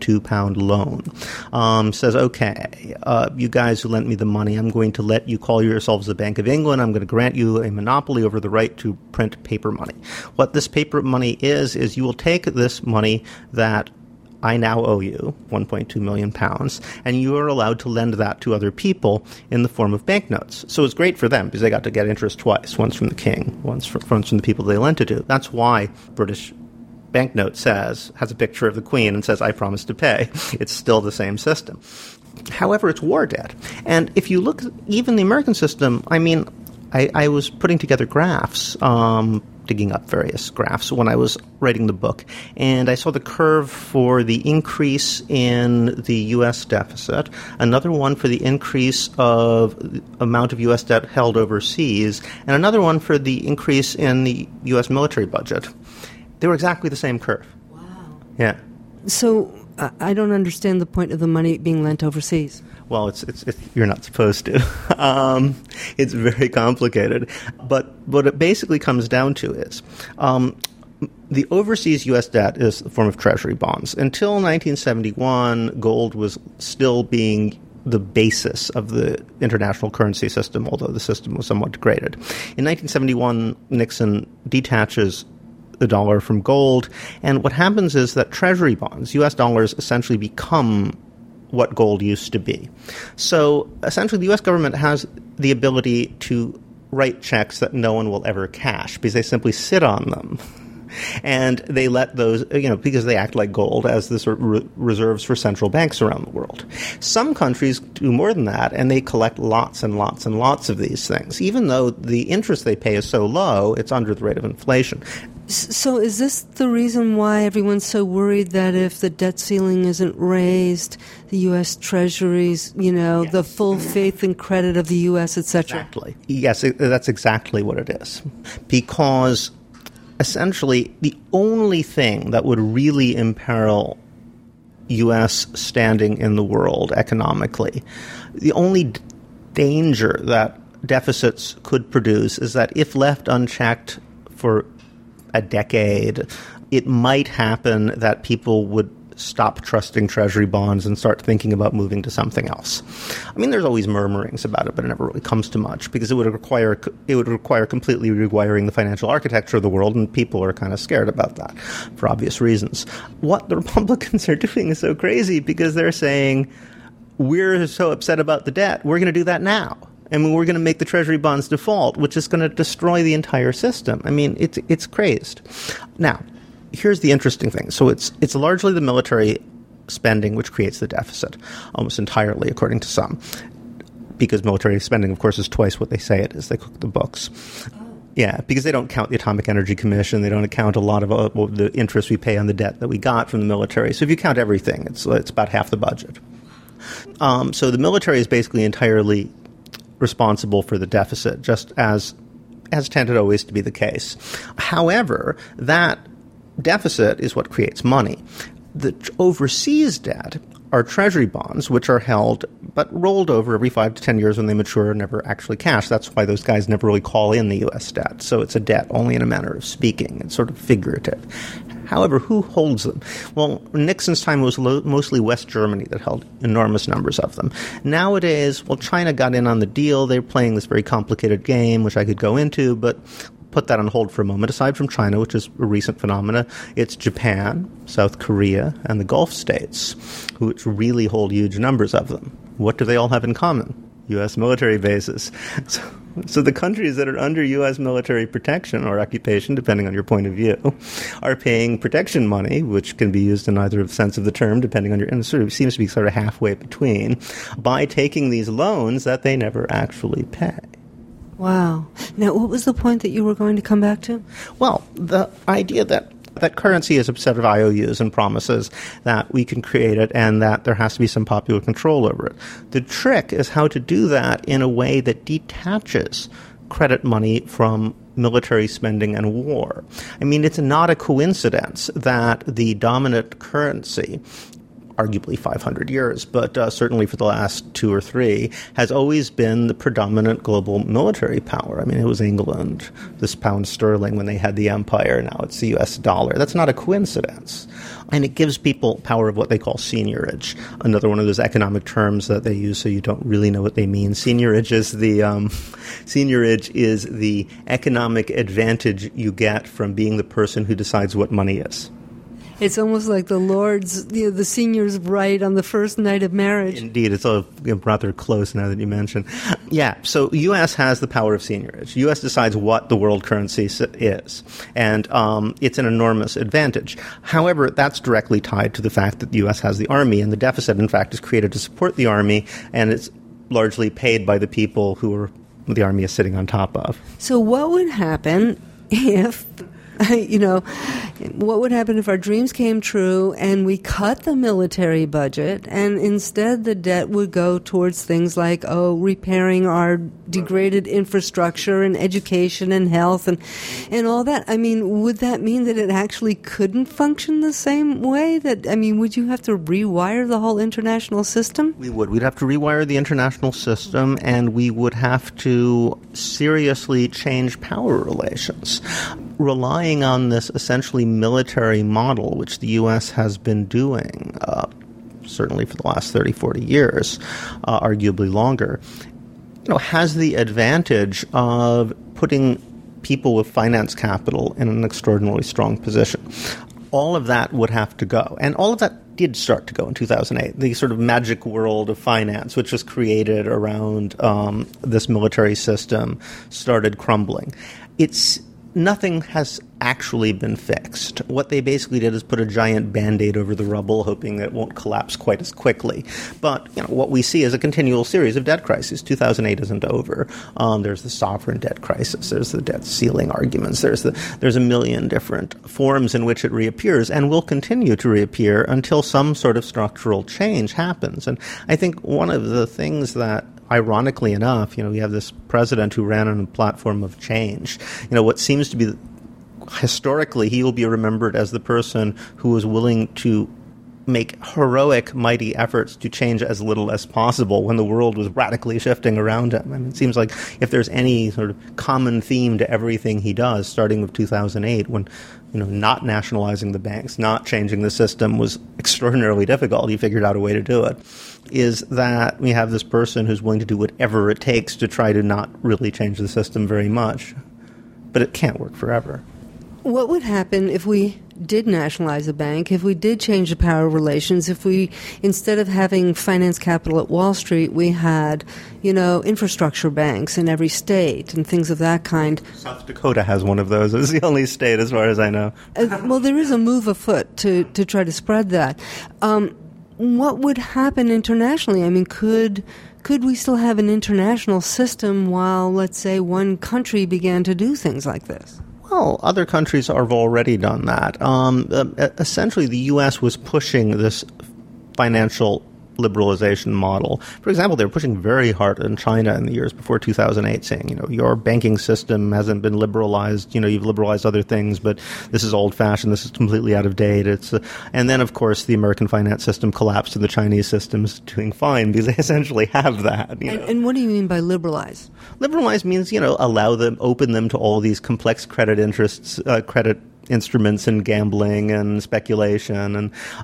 loan. Says, okay, you guys who lent me the money, I'm going to let you call yourselves the Bank of England. I'm going to grant you a monopoly over the right to print paper money. What this paper money is you will take this money that I now owe you, £1.2 million, and you are allowed to lend that to other people in the form of banknotes. So it's great for them because they got to get interest twice, once from the king, once from the people they lent it to. That's why British banknote has a picture of the Queen and says, I promise to pay. It's still the same system. However, it's war debt. And if you look at even the American system, I was putting together graphs, digging up various graphs when I was writing the book, and I saw the curve for the increase in the U.S. deficit, another one for the increase of the amount of U.S. debt held overseas, and another one for the increase in the U.S. military budget. They were exactly the same curve. Wow. Yeah. So I don't understand the point of the money being lent overseas. Well, it's you're not supposed to. It's very complicated. But what it basically comes down to is the overseas U.S. debt is a form of treasury bonds. Until 1971, gold was still being the basis of the international currency system, although the system was somewhat degraded. In 1971, Nixon detaches the dollar from gold, and what happens is that treasury bonds, U.S. dollars, essentially become what gold used to be. So essentially the U.S. government has the ability to write checks that no one will ever cash because they simply sit on them. And they let those, because they act like gold as the sort of reserves for central banks around the world. Some countries do more than that, and they collect lots and lots and lots of these things. Even though the interest they pay is so low, it's under the rate of inflation. So is this the reason why everyone's so worried that if the debt ceiling isn't raised, the U.S. Treasuries, Yes. the full faith and credit of the U.S., etc.? Exactly. Yes, that's exactly what it is. Because essentially the only thing that would really imperil U.S. standing in the world economically, the only danger that deficits could produce is that if left unchecked for a decade, it might happen that people would stop trusting treasury bonds and start thinking about moving to something else. There's always murmurings about it, but it never really comes to much because it would require completely rewiring the financial architecture of the world, and people are kind of scared about that for obvious reasons. What the Republicans are doing is so crazy because they're saying, we're so upset about the debt, we're going to do that now. We're going to make the treasury bonds default, which is going to destroy the entire system. It's crazed. Now, here's the interesting thing. So it's largely the military spending which creates the deficit, almost entirely, according to some, because military spending, of course, is twice what they say it is. They cook the books. Yeah, because they don't count the Atomic Energy Commission. They don't account a lot of the interest we pay on the debt that we got from the military. So if you count everything, it's about half the budget. So the military is basically entirely responsible for the deficit, just as tended always to be the case. However, that deficit is what creates money. The overseas debt are treasury bonds, which are held but rolled over every 5 to 10 years when they mature and never actually cash. That's why those guys never really call in the U.S. debt. So it's a debt only in a manner of speaking. It's sort of figurative. However, who holds them? Well, Nixon's time was mostly West Germany that held enormous numbers of them. Nowadays, well, China got in on the deal. They're playing this very complicated game, which I could go into, but put that on hold for a moment. Aside from China, which is a recent phenomena, it's Japan, South Korea, and the Gulf states, which really hold huge numbers of them. What do they all have in common? U.S. military bases. So the countries that are under U.S. military protection or occupation, depending on your point of view, are paying protection money, which can be used in either sense of the term, depending on your, and it sort of seems to be sort of halfway between, by taking these loans that they never actually pay. Wow. Now, what was the point that you were going to come back to? Well, the idea that currency is a set of IOUs and promises that we can create it and that there has to be some popular control over it. The trick is how to do that in a way that detaches credit money from military spending and war. I mean, it's not a coincidence that the dominant currency, arguably 500 years, but certainly for the last 2 or 3, has always been the predominant global military power. I mean, it was England, this pound sterling when they had the empire. Now it's the U.S. dollar. That's not a coincidence. And it gives people power of what they call seigniorage, another one of those economic terms that they use so you don't really know what they mean. Seigniorage is the economic advantage you get from being the person who decides what money is. It's almost like the Lord's, the senior's right on the first night of marriage. Indeed, it's all rather close now that you mention. Yeah, so U.S. has the power of seigniorage. U.S. decides what the world currency is, and it's an enormous advantage. However, that's directly tied to the fact that the U.S. has the Army, and the deficit, in fact, is created to support the Army, and it's largely paid by the people who the Army is sitting on top of. So what would happen if... what would happen if our dreams came true and we cut the military budget and instead the debt would go towards things like, repairing our degraded infrastructure and education and health and all that? I mean, would that mean that it actually couldn't function the same way? Would you have to rewire the whole international system? We would. We'd have to rewire the international system, and we would have to seriously change power relations. Relying on this essentially military model, which the U.S. has been doing, certainly for the last 30, 40 years, arguably longer, has the advantage of putting people with finance capital in an extraordinarily strong position. All of that would have to go. And all of that did start to go in 2008. The sort of magic world of finance, which was created around this military system, started crumbling. Nothing has actually been fixed. What they basically did is put a giant Band-Aid over the rubble, hoping that it won't collapse quite as quickly. But what we see is a continual series of debt crises. 2008 isn't over. There's the sovereign debt crisis. There's the debt ceiling arguments. There's a million different forms in which it reappears and will continue to reappear until some sort of structural change happens. And I think one of the things that, ironically enough, we have this president who ran on a platform of change. What seems to be, historically, he will be remembered as the person who was willing to make heroic, mighty efforts to change as little as possible when the world was radically shifting around him. I mean, it seems like if there's any sort of common theme to everything he does, starting with 2008, when not nationalizing the banks, not changing the system was extraordinarily difficult, he figured out a way to do it, is that we have this person who's willing to do whatever it takes to try to not really change the system very much. But it can't work forever. What would happen if we did nationalize a bank, if we did change the power relations, if we, instead of having finance capital at Wall Street, we had, infrastructure banks in every state and things of that kind? South Dakota has one of those. It's the only state, as far as I know. Well, there is a move afoot to try to spread that. What would happen internationally? I mean, could we still have an international system while, let's say, one country began to do things like this? Well, other countries have already done that. Essentially, the U.S. was pushing this financial liberalization model. For example, they were pushing very hard in China in the years before 2008, saying, your banking system hasn't been liberalized. You've liberalized other things, but this is old-fashioned. This is completely out of date. And then, of course, the American finance system collapsed and the Chinese system is doing fine because they essentially have that. And what do you mean by liberalize? Liberalize means, open them to all these complex credit credit instruments and gambling and speculation,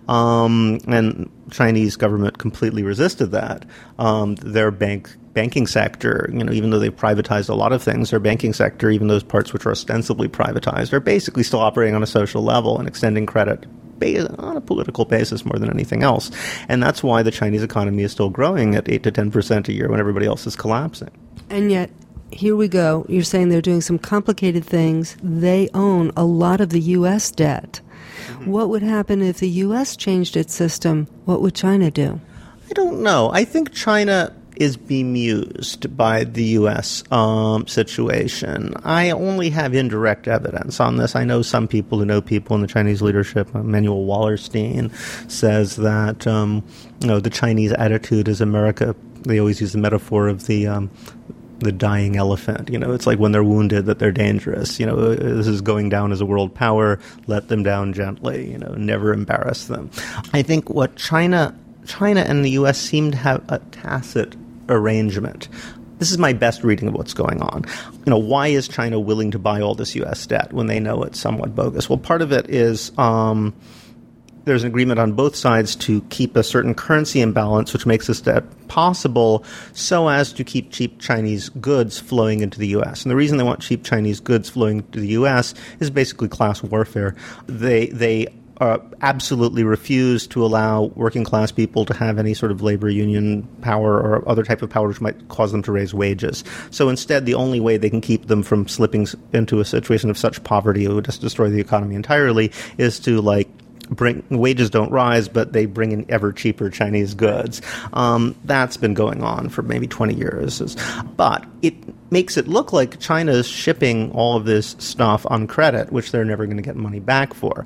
and Chinese government completely resisted that. Their banking sector, even though they've privatized a lot of things, their banking sector, even those parts which are ostensibly privatized, are basically still operating on a social level and extending credit on a political basis more than anything else. And that's why the Chinese economy is still growing at 8 to 10% a year when everybody else is collapsing. And yet, here we go. You're saying they're doing some complicated things. They own a lot of the U.S. debt. Mm-hmm. What would happen if the U.S. changed its system? What would China do? I don't know. I think China is bemused by the U.S. situation. I only have indirect evidence on this. I know some people who know people in the Chinese leadership. Manuel Wallerstein says that the Chinese attitude is America. They always use the metaphor of the dying elephant. It's like when they're wounded that they're dangerous. This is going down as a world power. Let them down gently. Never embarrass them. I think what China and the U.S. seem to have a tacit arrangement. This is my best reading of what's going on. Why is China willing to buy all this U.S. debt when they know it's somewhat bogus? Well, part of it is there's an agreement on both sides to keep a certain currency imbalance, which makes this debt possible so as to keep cheap Chinese goods flowing into the U.S. And the reason they want cheap Chinese goods flowing to the U.S. is basically class warfare. They absolutely refuse to allow working class people to have any sort of labor union power or other type of power which might cause them to raise wages. So instead, the only way they can keep them from slipping into a situation of such poverty it would just destroy the economy entirely is to wages don't rise, but they bring in ever cheaper Chinese goods. That's been going on for maybe 20 years. But it makes it look like China is shipping all of this stuff on credit, which they're never going to get money back for.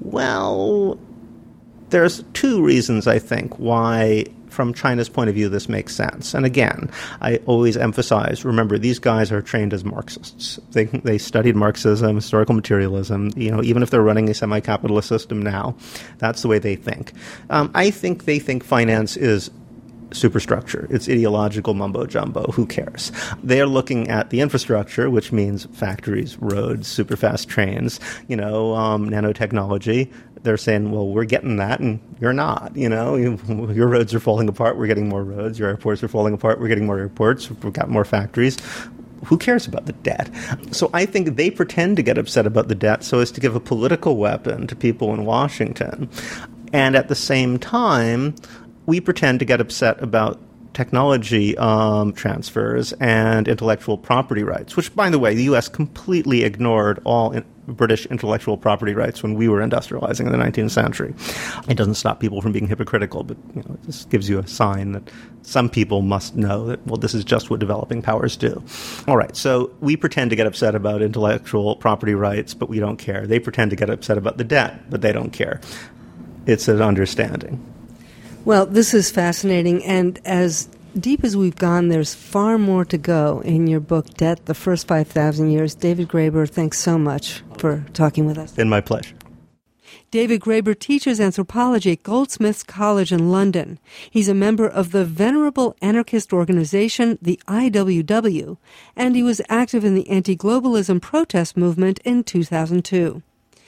Well, there's two reasons, I think, why from China's point of view, this makes sense. And again, I always emphasize, remember, these guys are trained as Marxists. They studied Marxism, historical materialism. Even if they're running a semi-capitalist system now, that's the way they think. I think they think finance is superstructure. It's ideological mumbo-jumbo. Who cares? They're looking at the infrastructure, which means factories, roads, super-fast trains, nanotechnology. They're saying, well, we're getting that, and you're not. Your roads are falling apart. We're getting more roads. Your airports are falling apart. We're getting more airports. We've got more factories. Who cares about the debt? So I think they pretend to get upset about the debt so as to give a political weapon to people in Washington. And at the same time, we pretend to get upset about technology transfers and intellectual property rights, which, by the way, the U.S. completely ignored all British intellectual property rights when we were industrializing in the 19th century. It doesn't stop people from being hypocritical, but this gives you a sign that some people must know that, well, this is just what developing powers do. All right, so we pretend to get upset about intellectual property rights, but we don't care. They pretend to get upset about the debt, but they don't care. It's an understanding. Well, this is fascinating, and as deep as we've gone, there's far more to go in your book, Debt, The First 5,000 Years. David Graeber, thanks so much for talking with us. It's been my pleasure. David Graeber teaches anthropology at Goldsmiths College in London. He's a member of the venerable anarchist organization, the IWW, and he was active in the anti-globalism protest movement in 2002.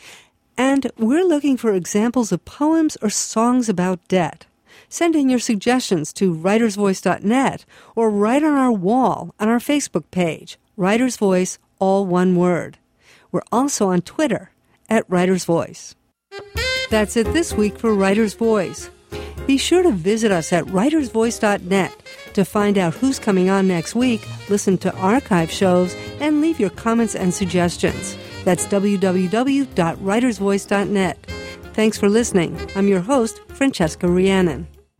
And we're looking for examples of poems or songs about debt. Send in your suggestions to writersvoice.net or write on our wall on our Facebook page, Writer's Voice, all one word. We're also on Twitter at Writer's Voice. That's it this week for Writer's Voice. Be sure to visit us at writersvoice.net to find out who's coming on next week, listen to archive shows, and leave your comments and suggestions. That's www.writersvoice.net. Thanks for listening. I'm your host, Francesca Rhiannon.